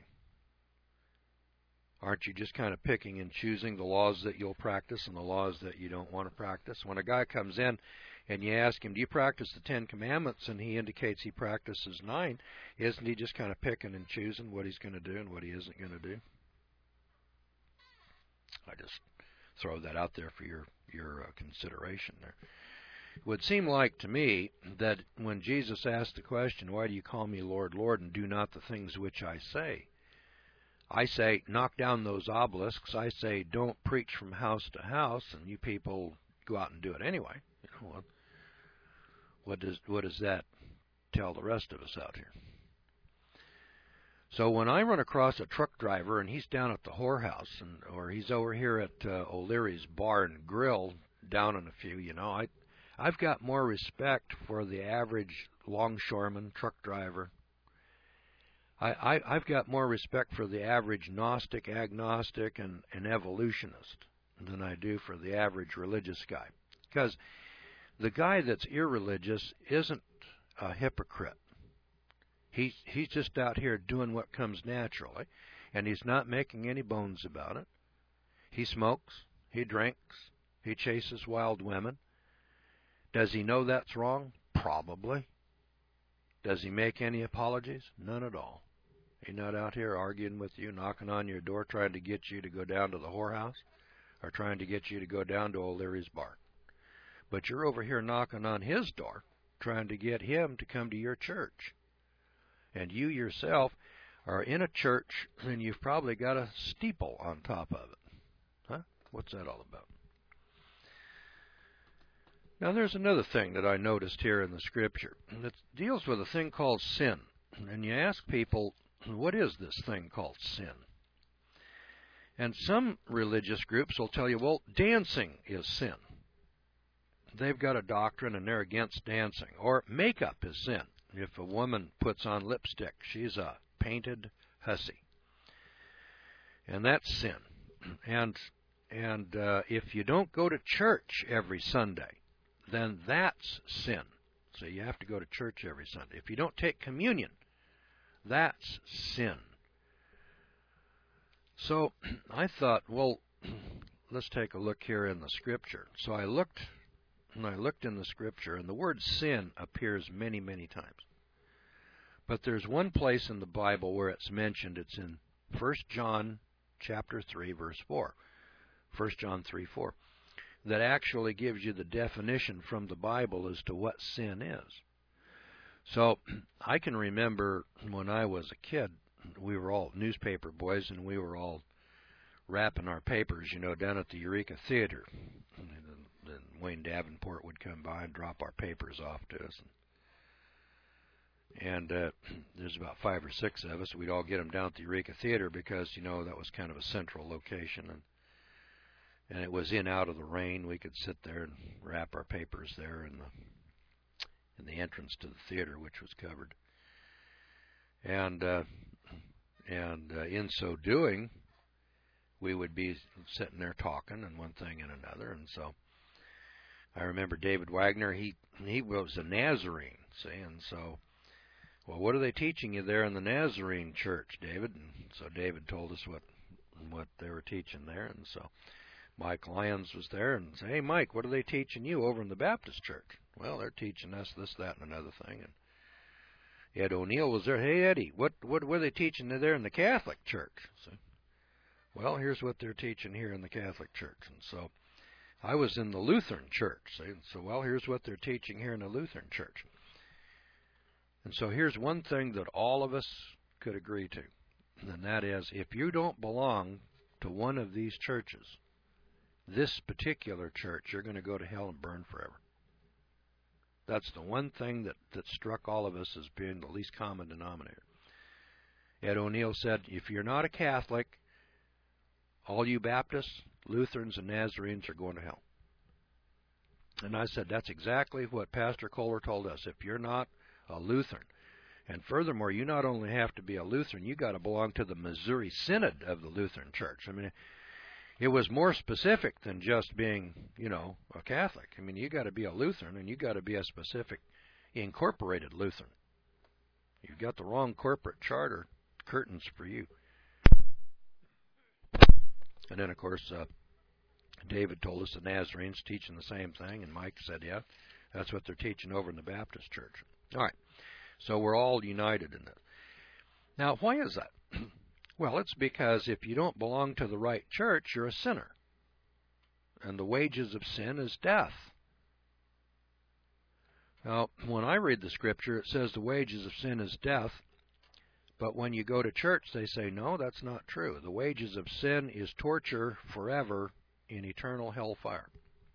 Aren't you just kind of picking and choosing the laws that you'll practice and the laws that you don't want to practice? When a guy comes in and you ask him, do you practice the Ten Commandments, and he indicates he practices nine, isn't he just kind of picking and choosing what he's going to do and what he isn't going to do? I just throw that out there for your, your uh, consideration there. It would seem like to me that when Jesus asked the question, why do you call me Lord, Lord, and do not the things which I say? I say, knock down those obelisks. I say, don't preach from house to house, and you people go out and do it anyway. You know, what, what does what does that tell the rest of us out here? So when I run across a truck driver and he's down at the whorehouse, and or he's over here at uh, O'Leary's Bar and Grill down on a few. You know, I, I've got more respect for the average longshoreman, truck driver. I, I, I've got more respect for the average Gnostic, agnostic, and, and evolutionist than I do for the average religious guy. Because the guy that's irreligious isn't a hypocrite. He's, he's just out here doing what comes naturally, and he's not making any bones about it. He smokes, he drinks, he chases wild women. Does he know that's wrong? Probably. Does he make any apologies? None at all. He's not out here arguing with you, knocking on your door, trying to get you to go down to the whorehouse, or trying to get you to go down to O'Leary's bar. But you're over here knocking on his door, trying to get him to come to your church. And you yourself are in a church, and you've probably got a steeple on top of it. Huh? What's that all about? Now, there's another thing that I noticed here in the Scripture. It deals with a thing called sin. And you ask people, what is this thing called sin? And some religious groups will tell you, well, dancing is sin. They've got a doctrine and they're against dancing. Or makeup is sin. If a woman puts on lipstick, she's a painted hussy. And that's sin. And and uh, if you don't go to church every Sunday, then that's sin. So you have to go to church every Sunday. If you don't take communion, that's sin. So I thought, well, let's take a look here in the Scripture. So I looked, and I looked in the Scripture, and the word sin appears many, many times. But there's one place in the Bible where it's mentioned. It's in First John chapter three, verse four. First John three, four. That actually gives you the definition from the Bible as to what sin is. So I can remember when I was a kid, we were all newspaper boys, and we were all wrapping our papers, you know, down at the Eureka Theater. And then Wayne Davenport would come by and drop our papers off to us. And uh, there's about five or six of us. We'd all get them down at the Eureka Theater because, you know, that was kind of a central location. And and it was in out of the rain. We could sit there and wrap our papers there in the in the entrance to the theater, which was covered. And uh, and uh, in so doing, we would be sitting there talking and one thing and another. And so I remember David Wagner. He he was a Nazarene, see, and so. Well, what are they teaching you there in the Nazarene church, David? And so David told us what what they were teaching there. And so Mike Lyons was there and said, hey, Mike, what are they teaching you over in the Baptist church? Well, they're teaching us this, that, and another thing. And Ed O'Neill was there. Hey, Eddie, what, what were they teaching you there in the Catholic church? So, well, here's what they're teaching here in the Catholic church. And so I was in the Lutheran church. See? And so, well, here's what they're teaching here in the Lutheran church. And so here's one thing that all of us could agree to, and that is if you don't belong to one of these churches, this particular church, you're going to go to hell and burn forever. That's the one thing that, that struck all of us as being the least common denominator. Ed O'Neill said, if you're not a Catholic, all you Baptists, Lutherans, and Nazarenes are going to hell. And I said, that's exactly what Pastor Kohler told us. If you're not a Lutheran. And furthermore, you not only have to be a Lutheran, you got to belong to the Missouri Synod of the Lutheran Church. I mean, it was more specific than just being, you know, a Catholic. I mean, you got to be a Lutheran, and you got to be a specific incorporated Lutheran. You've got the wrong corporate charter curtains for you. And then, of course, uh, David told us the Nazarenes teaching the same thing, and Mike said, yeah, that's what they're teaching over in the Baptist church. All right, so we're all united in this. Now, why is that? Well, it's because if you don't belong to the right church, you're a sinner. And the wages of sin is death. Now, when I read the Scripture, it says the wages of sin is death. But when you go to church, they say, no, that's not true. The wages of sin is torture forever in eternal hellfire.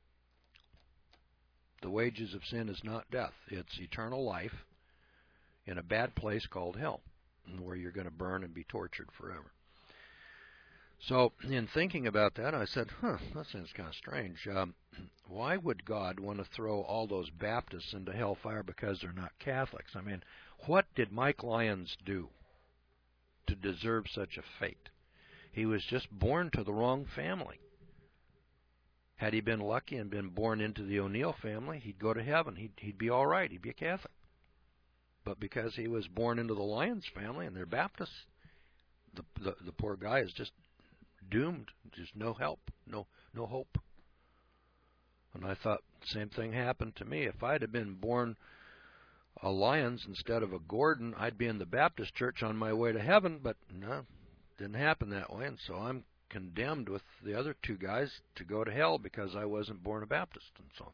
The wages of sin is not death. It's eternal life in a bad place called hell, where you're going to burn and be tortured forever. So in thinking about that, I said, huh, that seems kind of strange. Um, why would God want to throw all those Baptists into hellfire because they're not Catholics? I mean, what did Mike Lyons do to deserve such a fate? He was just born to the wrong family. Had he been lucky and been born into the O'Neill family, he'd go to heaven. He'd, he'd be all right. He'd be a Catholic. But because he was born into the Lyons family and they're Baptists, the, the, the poor guy is just doomed. Just no help, no no hope. And I thought, same thing happened to me. If I'd have been born a Lyons instead of a Gordon, I'd be in the Baptist church on my way to heaven, but no, didn't happen that way, and so I'm condemned with the other two guys to go to hell because I wasn't born a Baptist, and so on.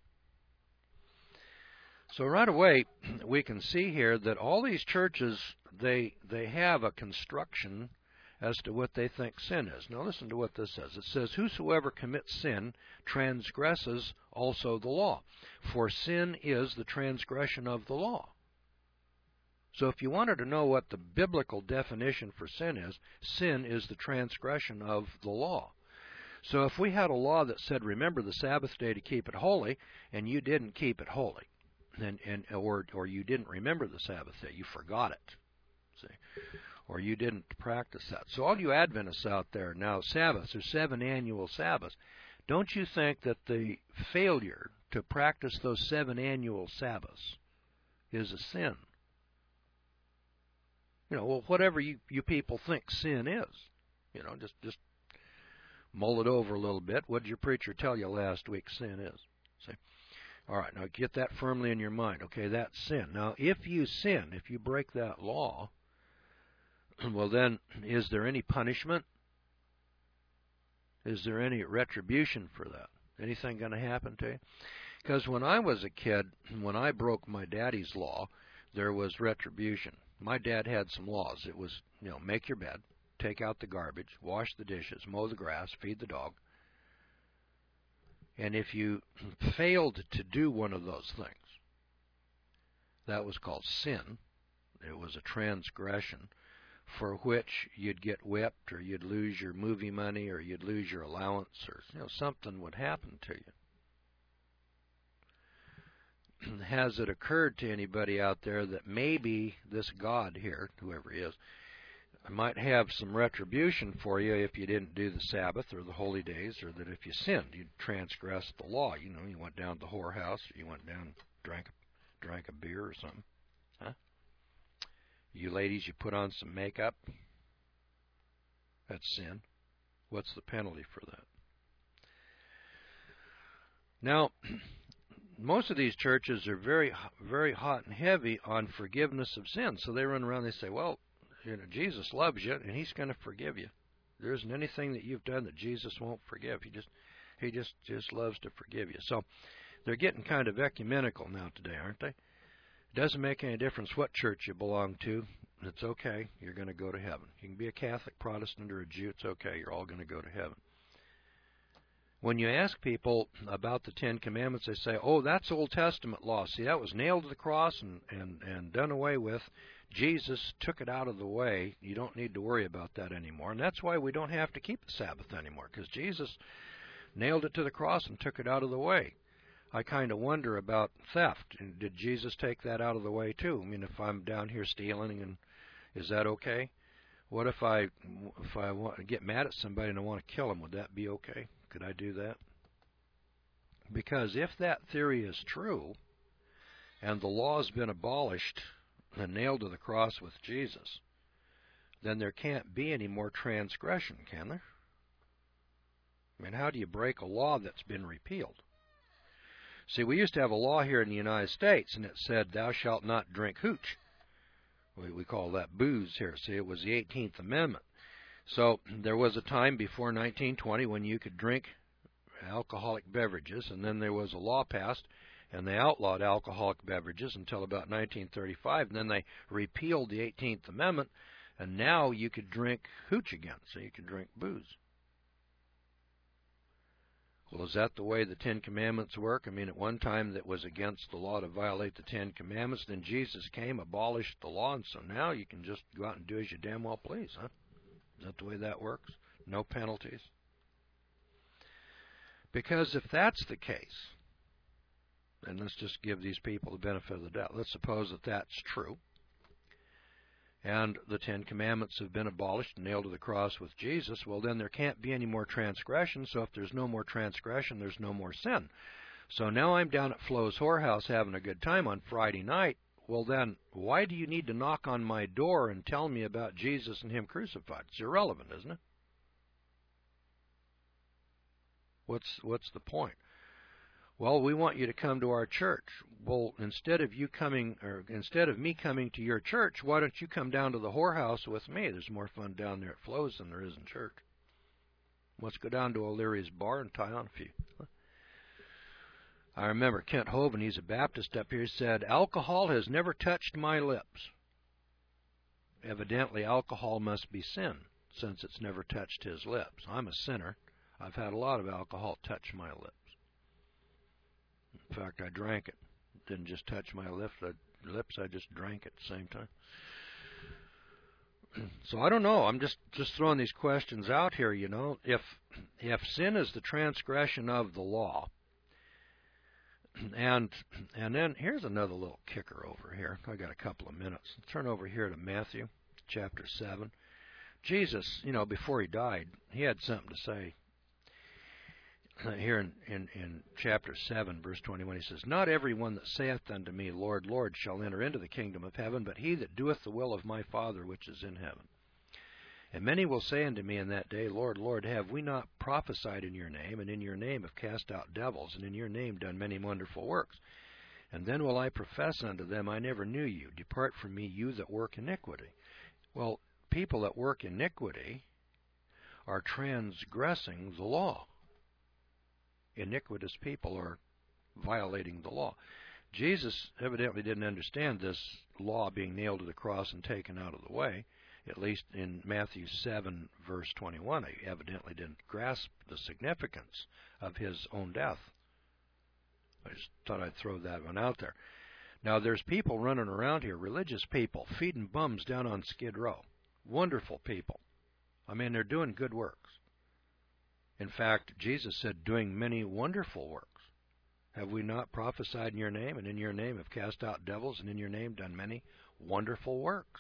So right away, we can see here that all these churches, they they have a construction as to what they think sin is. Now listen to what this says. It says, whosoever commits sin transgresses also the law, for sin is the transgression of the law. So if you wanted to know what the biblical definition for sin is, sin is the transgression of the law. So if we had a law that said, remember the Sabbath day to keep it holy, and you didn't keep it holy, and, and or or you didn't remember the Sabbath day, you forgot it, see, or you didn't practice that. So all you Adventists out there now, Sabbaths, there's seven annual Sabbaths. Don't you think that the failure to practice those seven annual Sabbaths is a sin? You know, well, whatever you, you people think sin is, you know, just just mull it over a little bit. What did your preacher tell you last week sin is? See? All right, now get that firmly in your mind. Okay, that's sin. Now, if you sin, if you break that law, well then, is there any punishment? Is there any retribution for that? Anything going to happen to you? Because when I was a kid, when I broke my daddy's law, there was retribution. My dad had some laws. It was, you know, make your bed, take out the garbage, wash the dishes, mow the grass, feed the dog. And if you failed to do one of those things, that was called sin. It was a transgression for which you'd get whipped, or you'd lose your movie money, or you'd lose your allowance, or you know, something would happen to you. Has it occurred to anybody out there that maybe this God here, whoever he is, might have some retribution for you if you didn't do the Sabbath or the holy days, or that if you sinned, you transgressed the law? You know, you went down to the whorehouse, or you went down and drank, drank a beer or something. Huh? You ladies, you put on some makeup. That's sin. What's the penalty for that? Now, most of these churches are very, very hot and heavy on forgiveness of sin. So they run around and they say, well, you know, Jesus loves you and he's going to forgive you. There isn't anything that you've done that Jesus won't forgive. He just he just, just loves to forgive you. So they're getting kind of ecumenical now today, aren't they? It doesn't make any difference what church you belong to. It's okay. You're going to go to heaven. You can be a Catholic, Protestant, or a Jew. It's okay. You're all going to go to heaven. When you ask people about the Ten Commandments, they say, oh, that's Old Testament law. See, that was nailed to the cross and, and, and done away with. Jesus took it out of the way. You don't need to worry about that anymore. And that's why we don't have to keep the Sabbath anymore, because Jesus nailed it to the cross and took it out of the way. I kind of wonder about theft. Did Jesus take that out of the way too? I mean, if I'm down here stealing, and is that okay? What if I if I want to get mad at somebody and I want to kill them? Would that be okay? Could I do that? Because if that theory is true, and the law has been abolished and nailed to the cross with Jesus, then there can't be any more transgression, can there? I mean, how do you break a law that's been repealed? See, we used to have a law here in the United States, and it said, thou shalt not drink hooch. We, we call that booze here. See, it was the eighteenth Amendment. So there was a time before nineteen twenty when you could drink alcoholic beverages, and then there was a law passed, and they outlawed alcoholic beverages until about nineteen thirty-five, and then they repealed the eighteenth Amendment, and now you could drink hooch again, so you could drink booze. Well, is that the way the Ten Commandments work? I mean, at one time that was against the law to violate the Ten Commandments, then Jesus came, abolished the law, and so now you can just go out and do as you damn well please, huh? Is that the way that works? No penalties? Because if that's the case, and let's just give these people the benefit of the doubt. Let's suppose that that's true, and the Ten Commandments have been abolished and nailed to the cross with Jesus. Well, then there can't be any more transgression, so if there's no more transgression, there's no more sin. So now I'm down at Flo's Whorehouse having a good time on Friday night. Well, then, why do you need to knock on my door and tell me about Jesus and Him crucified? It's irrelevant, isn't it? What's, what's the point? Well, we want you to come to our church. Well, instead of you coming, or instead of me coming to your church, why don't you come down to the whorehouse with me? There's more fun down there at Flo's than there is in church. Let's go down to O'Leary's bar and tie on a few. I remember Kent Hovind, he's a Baptist up here, said, alcohol has never touched my lips. Evidently, alcohol must be sin, since it's never touched his lips. I'm a sinner. I've had a lot of alcohol touch my lips. In fact, I drank it. It didn't just touch my lips, I, lips, I just drank it at the same time. So I don't know. I'm just, just throwing these questions out here, you know. If, if sin is the transgression of the law, And and then here's another little kicker over here. I got a couple of minutes. Turn over here to Matthew chapter seven. Jesus, you know, before He died, He had something to say. Here in, in, in chapter seven, verse twenty-one, He says, not every one that saith unto me, Lord, Lord, shall enter into the kingdom of heaven, but he that doeth the will of my Father which is in heaven. And many will say unto me in that day, Lord, Lord, have we not prophesied in your name, and in your name have cast out devils, and in your name done many wonderful works? And then will I profess unto them, I never knew you. Depart from me, you that work iniquity. Well, people that work iniquity are transgressing the law. Iniquitous people are violating the law. Jesus evidently didn't understand this law being nailed to the cross and taken out of the way. At least in Matthew seven, verse twenty-one, he evidently didn't grasp the significance of his own death. I just thought I'd throw that one out there. Now, there's people running around here, religious people, feeding bums down on Skid Row. Wonderful people. I mean, they're doing good works. In fact, Jesus said, doing many wonderful works. Have we not prophesied in your name, and in your name have cast out devils, and in your name done many wonderful works?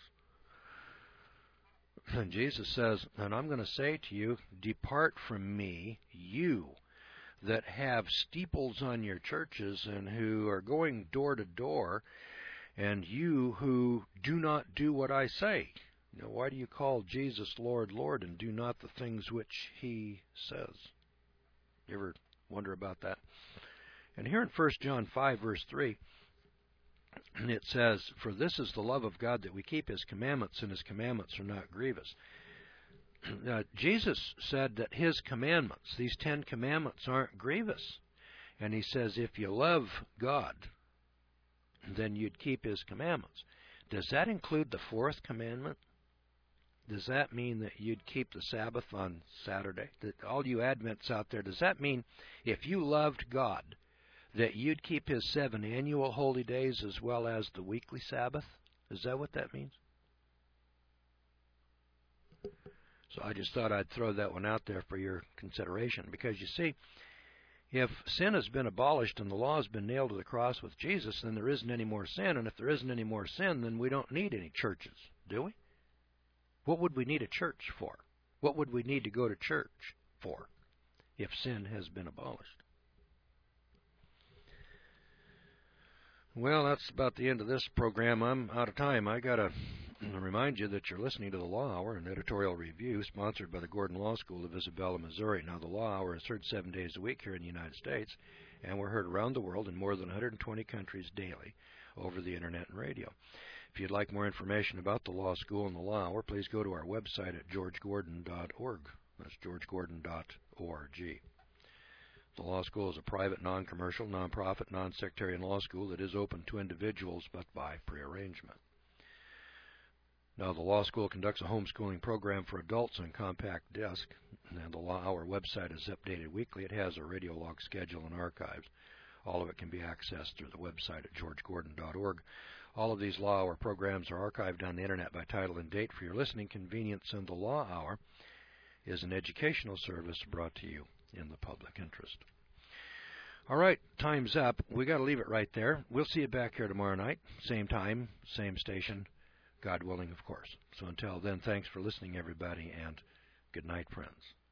And Jesus says, and I'm going to say to you, depart from me, you that have steeples on your churches and who are going door to door, and you who do not do what I say. You know, why do you call Jesus Lord, Lord, and do not the things which He says? You ever wonder about that? And here in First John five, verse three, it says, for this is the love of God, that we keep His commandments, and His commandments are not grievous. Uh, Jesus said that His commandments, these Ten Commandments, aren't grievous. And He says if you love God, then you'd keep His commandments. Does that include the fourth commandment? Does that mean that you'd keep the Sabbath on Saturday? That all you Advents out there, does that mean if you loved God, that you'd keep His seven annual holy days as well as the weekly Sabbath? Is that what that means? So I just thought I'd throw that one out there for your consideration. Because you see, if sin has been abolished and the law has been nailed to the cross with Jesus, then there isn't any more sin. And if there isn't any more sin, then we don't need any churches, do we? What would we need a church for? What would we need to go to church for if sin has been abolished? Well, that's about the end of this program. I'm out of time. I got to remind you that you're listening to the Law Hour, an editorial review sponsored by the Gordon Law School of Isabella, Missouri. Now, the Law Hour is heard seven days a week here in the United States, and we're heard around the world in more than one hundred twenty countries daily over the Internet and radio. If you'd like more information about the Law School and the Law Hour, please go to our website at george gordon dot org. That's george gordon dot org. The Law School is a private, non-commercial, non-profit, non-sectarian law school that is open to individuals, but by prearrangement. Now, the Law School conducts a homeschooling program for adults on compact disc, and the Law Hour website is updated weekly. It has a radio log schedule and archives. All of it can be accessed through the website at george gordon dot org. All of these Law Hour programs are archived on the Internet by title and date for your listening convenience, and the Law Hour is an educational service brought to you in the public interest. All right, time's up. We got to leave it right there. We'll see you back here tomorrow night, same time, same station, God willing, of course. So until then, thanks for listening, everybody, and good night, friends.